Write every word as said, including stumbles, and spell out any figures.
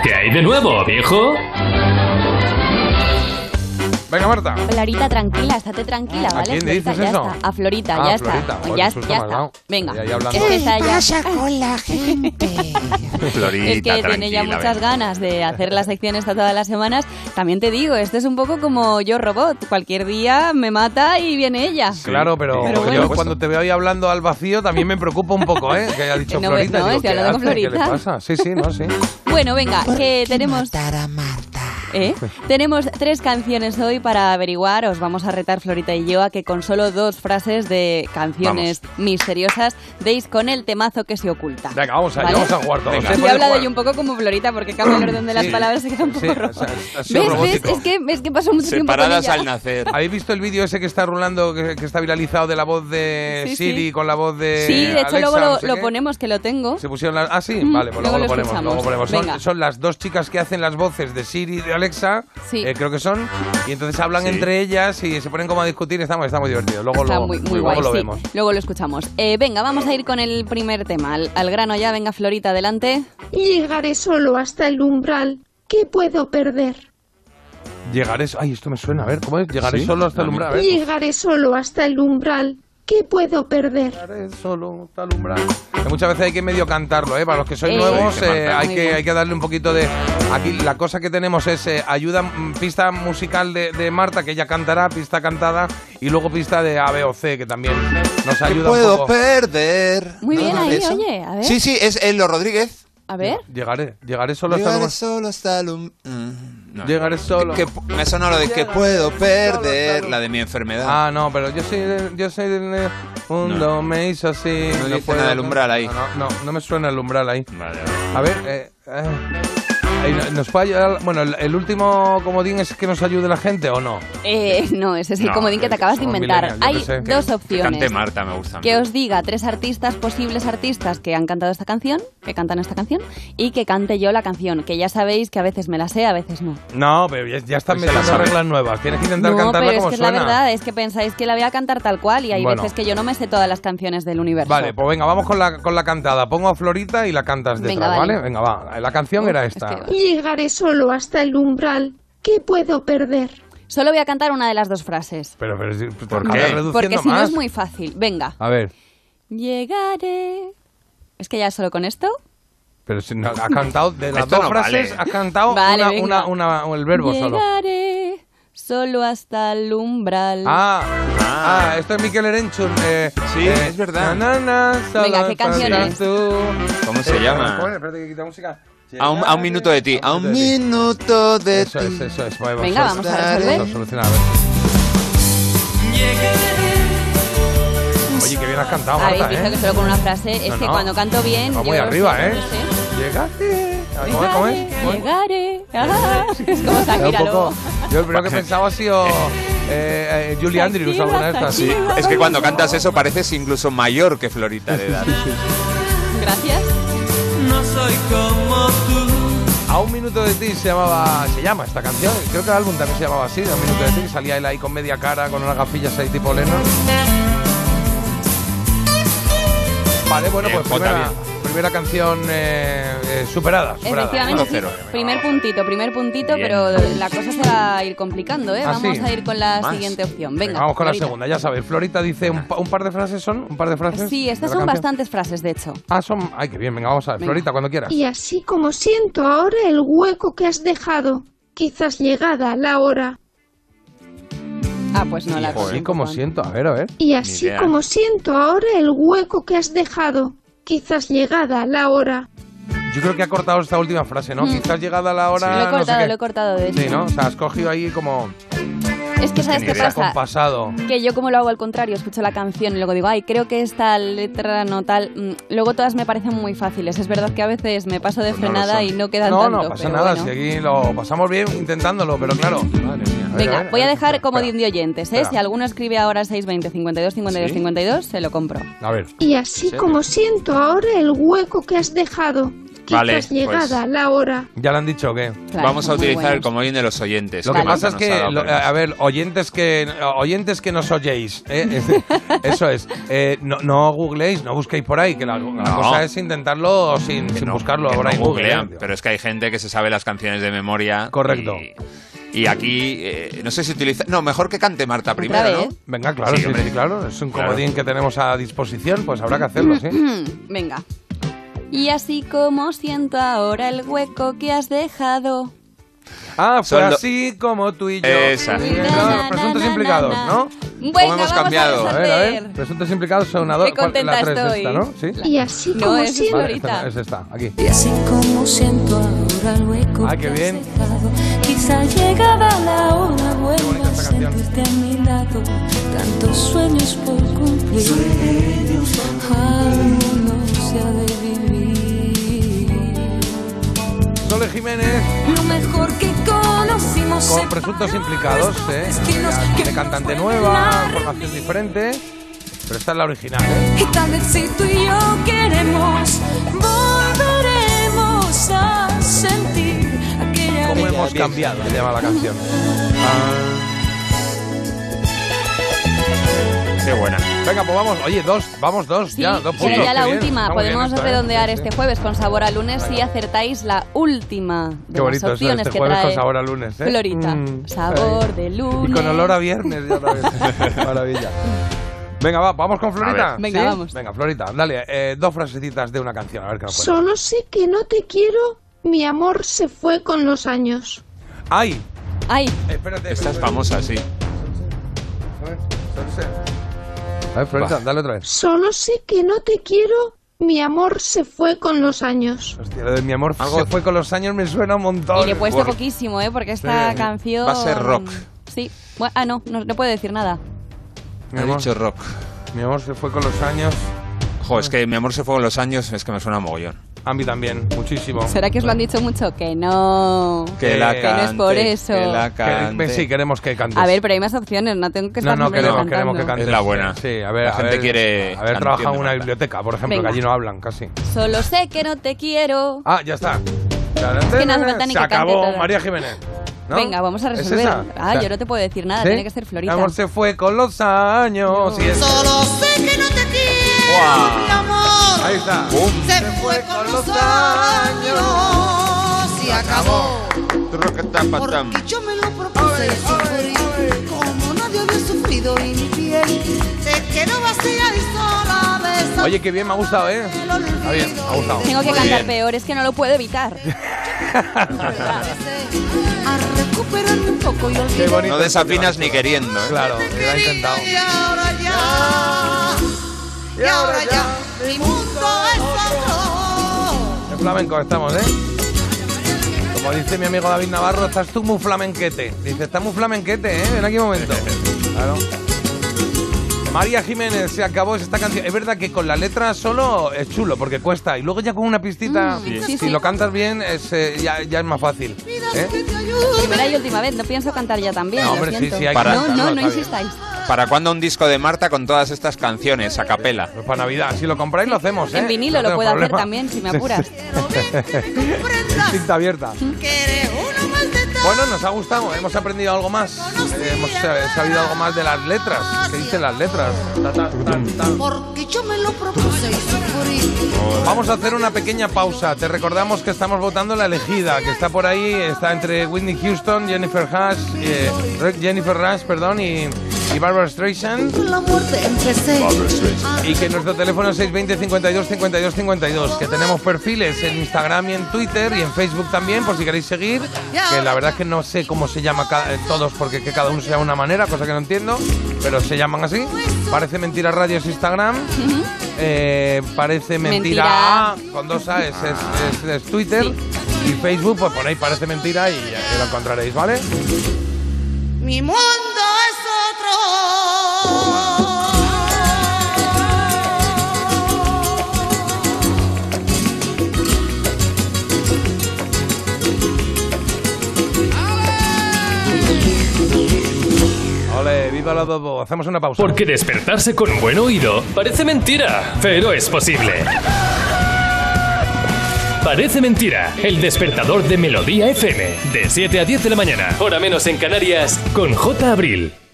¿Qué hay de nuevo, viejo? Venga, Marta. Florita, tranquila, estate tranquila, ¿vale? ¿A quién le Florita, dices ya eso? Está. A Florita, ah, ya Florita. está. Joder, ya susto ya me has está. dado. Venga. Y ahí hablando. ¿Qué ya. pasa con la gente? Florita, Es que tiene ya muchas venga. ganas de hacer la sección esta todas las semanas. También te digo, esto es un poco como Yo Robot. Cualquier día me mata y viene ella. Claro, pero, Pero yo bueno. cuando te veo ahí hablando al vacío también me preocupa un poco, ¿eh? Que haya dicho No, Florita. no, digo, estoy ¿qué hablando con hace? ¿Qué le Florita. pasa? Sí, sí, no, sí. Bueno, venga, ¿Por que qué tenemos... matar a Marta? ¿Eh? Tenemos tres canciones hoy para averiguar. Os vamos a retar, Florita y yo, a que con solo dos frases de canciones misteriosas deis con el temazo que se oculta. Venga, vamos allá, ¿Vale? vamos a jugar todos. Venga. ¿eh? Yo he Podéis hablado jugar. yo un poco como Florita porque cambia el orden de las Sí. palabras y queda un poco Sí, rojo. o sea, ha sido ¿Ves? ¿Ves? robótico. Es que, es que pasó mucho tiempo con Separadas ella. al nacer. ¿Habéis visto el vídeo ese que está rulando, que, que está viralizado de la voz de Sí, Siri sí. con la voz de Sí, de hecho Alexa, luego lo, no sé lo qué? ponemos, que lo tengo. Se pusieron las... Ah, sí, Mm, vale, pues luego luego, lo lo ponemos. escuchamos. Luego ponemos. Venga. Son, son las dos chicas que hacen las voces de Siri y de Alexa, Sí. eh, creo que son, y entonces hablan Sí. entre ellas y se ponen como a discutir, está, muy- está muy divertido. Luego Está lo, muy, muy luego guay, lo sí. vemos. Luego lo escuchamos. Eh, venga, vamos a ir con el primer tema. Al, al grano ya, venga, Florita, adelante. Llegaré solo hasta el umbral. ¿Qué puedo perder? Llegaré... Ay, esto me suena, a ver, ¿cómo es? Llegaré ¿Sí? solo hasta el A mí- umbral, a ver. Llegaré solo hasta el umbral. ¿Qué puedo perder? Llegaré solo hasta el umbral. Que muchas veces hay que medio cantarlo, ¿eh? Para los que sois Eh, nuevos, Sí, eh, Marta. hay, Muy que, bien. hay que darle un poquito de... Aquí la cosa que tenemos es eh, ayuda, mm, pista musical de, de Marta, que ella cantará, pista cantada, y luego pista de A, B o C, que también nos ¿Qué ayuda un puedo poco. perder? Muy ¿No? bien ahí, ¿Eso? oye, a ver. Sí, sí, es Elo Rodríguez. A ver. Llegaré, llegaré solo hasta el Llegaré umbral. solo hasta el um- mm, no. Llegaré solo. Que- me sonó lo de que puedo perder, la de mi enfermedad. Ah, no, pero yo soy del, yo soy del mundo, No. me hizo así. No dice nada del umbral ahí. No, no, no, no me suena el umbral ahí. Vale, A ver, eh, eh, ahí no- ¿nos puede ayudar? Bueno, el, el último comodín es que nos ayude la gente o no. Eh, no, ese es el No, comodín que te acabas de somos inventar. millennials, yo Hay qué sé. dos Que opciones. cante Marta, me gusta. Que os diga tres artistas, posibles artistas que han cantado esta canción, que cantan esta canción, y que cante yo la canción, que ya sabéis que a veces me la sé, a veces no. No, pero ya, ya están Pues se la metiendo sabe. reglas nuevas. Tienes que intentar No, cantarla pero es como que es suena. la verdad, es que pensáis que la voy a cantar tal cual y hay Bueno. veces que yo no me sé todas las canciones del universo. Vale, pues venga, vamos con la, con la cantada. Pongo a Florita y la cantas detrás, Venga, vale. ¿vale? Venga, va. La canción Uf, era es esta. que- Llegaré solo hasta el umbral. ¿Qué puedo perder? Solo voy a cantar una de las dos frases, Pero, pero, pero ¿Por te qué? acabas reduciendo porque si no más. es muy fácil. Venga. A ver, Llegaré... Es que ya solo con esto... pero si no, ha cantado de las Esto dos no frases, vale. ha cantado Vale, una, venga. una, una, el verbo solo. Llegaré solo hasta el umbral. Ah, Ah. ah, esto es Mikel Erenchun. Eh, Sí, eh, es verdad. na, na, na, solo Venga, ¿qué canción estás es? tú. ¿Cómo se Eh, llama? joder, espérate que quita música. A un, a un minuto de ti. A un minuto de Eso ti. es, eso es. Vamos, Venga, vamos a Estaré- resolver. Vamos a solucionar, a ver. Oye, qué bien has cantado, Habéis Marta, visto ¿eh? que solo con una frase es No, que no. cuando canto bien. Va yo muy lo arriba, sé, ¿eh? lo sé. Llegaste. A ver, ¿Cómo es? ¿Cómo es? ¿Cómo es? Llegaré. Ah, es como Era Shakira un poco, luego. yo el primero que pensaba ha sido eh, eh, Julie Andrews, Shakira, alguna de estas. Sí, Shakira. es que cuando cantas eso pareces incluso mayor que Florita de edad. Gracias. A un minuto de ti se llamaba, se llama esta canción. Creo que el álbum también se llamaba así, A un minuto de ti. Que salía él ahí con media cara, con unas gafillas ahí tipo Lennon. Vale, bueno, Bien, pues Jota, primera, bien. primera canción eh, eh, superada, superada. Efectivamente, sí. uno cero. Primer puntito, primer puntito, Bien. pero la cosa se va a ir complicando, ¿eh? ¿Ah, Vamos sí? a ir con la Más. siguiente opción. Venga, Venga, vamos con Florita. la segunda, ya sabes. Florita dice un, pa- un par de frases, ¿son? ¿Un par de frases? Sí, estas de la son canción? bastantes frases, de hecho. Ah, son... Ay, qué bien, venga, vamos a ver. Venga. Florita, cuando quieras. Y así como siento ahora el hueco que has dejado, quizás llegada la hora. Ah, pues no la Así conozco, como Juan. siento, a ver, a ver. Y así idea. como siento ahora el hueco que has dejado, quizás llegada la hora. Yo creo que ha cortado esta última frase, ¿no? Mm. Quizás llegada la hora... Lo he no sé cortado, qué. lo he cortado, de hecho. Sí, ¿no? O sea, has cogido ahí como... Es que, ¿sabes Ni qué idea. pasa? Compasado. Que yo como lo hago al contrario, escucho la canción y luego digo, ay, creo que esta letra no tal... Mm, Luego todas me parecen muy fáciles. Es verdad que a veces me paso de Pues no lo frenada son. y no quedan No, tanto. no pasa pero nada, bueno. si aquí lo pasamos bien intentándolo, pero claro. Madre mía. A ver, Venga, a ver, voy a ver, dejar espera, como espera. de oyentes, ¿eh? Espera. Si alguno escribe ahora seis veinte, cincuenta y dos, cincuenta y dos, ¿Sí? cincuenta y dos, se lo compro. A ver. Y así serio? como siento ahora el hueco que has dejado, quizás Vale, pues. llegada la hora. ¿Ya lo han dicho o qué? Claro, Vamos a muy utilizar el buenos. comodín de los oyentes. Lo que Vale. pasa es Nos ha que, dado lo- problemas. a ver, oyentes que oyentes que nos oyéis, ¿eh? Eso es. Eh, no, no googleéis, no busquéis por ahí, que la, la No. cosa es intentarlo sin, Que sin no- buscarlo que ahora no en Google. googlean, ¿eh? pero es que hay gente que se sabe las canciones de memoria. Correcto. Y, y aquí, eh, no sé si utiliza... No, mejor que cante Marta primero, vez. ¿no? Venga, claro, Sí, sí, hombre. sí, claro. Es un Claro. comodín que tenemos a disposición, pues habrá que hacerlo, sí. Venga. Y así como siento ahora el hueco que has dejado. Ah, fue Son lo- así como tú y yo. Esa. Sí, Na, claro, na, presuntos na, implicados, na, ¿no? Venga, hemos vamos cambiado? A A ver, a ver. deshacer. Presuntos implicados son una dos. Qué contenta La tres estoy. esta, ¿no? Sí. Y así No, como es siento. Vale, Florita. esta, es esta, aquí. Y así como siento ahora el hueco Ah, qué que bien. has dejado, quizá llegada la hora bonita vuelva a esta canción. sentirte a mi lado. Tantos sueños por cumplir, algo no se ha de vivir. Sole Jiménez Lo mejor que conocimos con se presuntos pararon implicados, nuestros ¿eh? destinos, De que cantante no nueva, fueron formación diferente. Pero esta es la original, ¿eh? Y tal vez si tú y yo queremos, volveremos a sentir aquella ¿Cómo bella hemos bien. cambiado? Se llama la canción. Qué buena. Venga, pues vamos. Oye, dos, vamos dos, Sí, ya, dos puntos. era ya la qué bien. última. Está muy bien Podemos esto, ¿eh? redondear Sí, este sí. jueves con sabor a lunes si acertáis la última de Qué las bonito eso, opciones este que jueves trae con sabor a lunes, ¿eh? Florita. Mm. Sabor de lunes. Y con olor a viernes, ya sabes. Maravilla. Venga, va, vamos con Florita. A ver. Venga, ¿Sí? vamos. Venga, Florita, dale, eh, dos frasecitas de una canción, a ver qué nos cuenta. Solo sé que no te quiero, mi amor se fue con los años. ¡Ay! Ay, Eh, espérate. Esta es espérate. famosa, sí. A ver, a ver, Florita, Va. dale otra vez. Solo sé que no te quiero, mi amor se fue con los años. Hostia, lo de mi amor Algo- se fue con los años, me suena un montón. y le he puesto Por- poquísimo, ¿eh? Porque esta Sí. canción... Va a ser rock. Sí. Bueno, ah, no, no, no puedo decir nada. Mi Ha amor, dicho rock. mi amor se fue con los años. Jo, es que mi amor se fue con los años, es que me suena mogollón. A mí también, muchísimo. ¿Será que os lo han dicho mucho? Que no. Que Eh, la que no es cante. por eso. Que la Que- cante. sí, queremos que cantes. A ver, pero hay más opciones, no tengo que No, estar no, siempre queremos, cantando. queremos que cantes. Es la buena. Sí, a ver, La a gente ver, quiere haber canción trabajado en de una Marta. biblioteca, por ejemplo, Venga. que allí no hablan casi. Solo sé que no te quiero. Ah, ya está. que no hace falta ni Se que acabó, cante todo. María Jiménez. ¿No? Venga, vamos a ¿Es resolver. esa? Ah, O sea, yo no te puedo decir nada, ¿sí? tiene que ser Florita. Mi amor se fue con los años. No. Y es- Solo sé que no te quiero, Guau. mi amor. Ahí está. Boom. Se fue con los años y acabó. Trucatapatam. Porque yo me lo propuse y sufrí como nadie había sufrido y mi piel se quedó vacía y sola de esa. Oye, qué bien, me ha gustado, ¿eh? Está bien, me ha gustado. Tengo que Muy cantar bien. peor, es que no lo puedo evitar. A recuperarme un poco y Qué olvidar. bonito. No desafinas ni queriendo, ¿eh? Claro, lo ha intentado. Y ahora ya, y ahora ya, mi mundo es otro. En flamenco estamos, ¿eh? Como dice mi amigo David Navarro, estás tú muy flamenquete. Dice, está muy flamenquete, ¿eh? En aquel momento. Claro. María Jiménez, se acabó esta canción. Es verdad que con la letra solo es chulo, porque cuesta. Y luego ya con una pistita, Mm, sí, si sí. lo cantas bien, es, eh, ya, ya es más fácil. ¿eh? Primera y última vez, no pienso cantar ya también. No, lo hombre, sí, siento. sí, hay que Para- No, cantarlo, no, no está bien. insistáis. ¿Para cuándo un disco de Marta con todas estas canciones a capela? Pues para Navidad, si lo compráis lo hacemos, ¿eh? En vinilo No lo tengo puedo hacer problema. también, si me apuras. Cinta abierta. Que eres uno más de tanto. Bueno, nos ha gustado, hemos aprendido algo más. Eh, hemos eh, sabido algo más de las letras. ¿Qué dicen las letras? Ta, ta, ta, ta. Porque yo me lo propuse y sufrí. Vamos a hacer una pequeña pausa. Te recordamos que estamos votando la elegida, que está por ahí, está entre Whitney Houston, Jennifer Rush, eh, Jennifer Rush, perdón, y, y Barbara Streisand. La muerte empecé. Y que nuestro teléfono es seis dos cero, cincuenta y dos, cincuenta y dos, cincuenta y dos. Que tenemos perfiles en Instagram y en Twitter y en Facebook también, por si queréis seguir. Que la verdad es que no sé cómo se llama cada, eh, todos, porque que cada uno se llama de una manera, cosa que no entiendo, pero se llaman así. Parece Mentira Radio es Instagram. Eh, parece Mentira, Mentira. A, con dos A es, es- es- es Twitter. Y Facebook, pues ponéis Parece Mentira y ya lo encontraréis, ¿vale? Mi mundo es otro. Ole, viva la Bobo. Hacemos una pausa. Porque despertarse con buen oído parece mentira, pero es posible. Parece mentira, el despertador de Melodía F M. De siete a diez de la mañana, hora menos en Canarias, con J. Abril.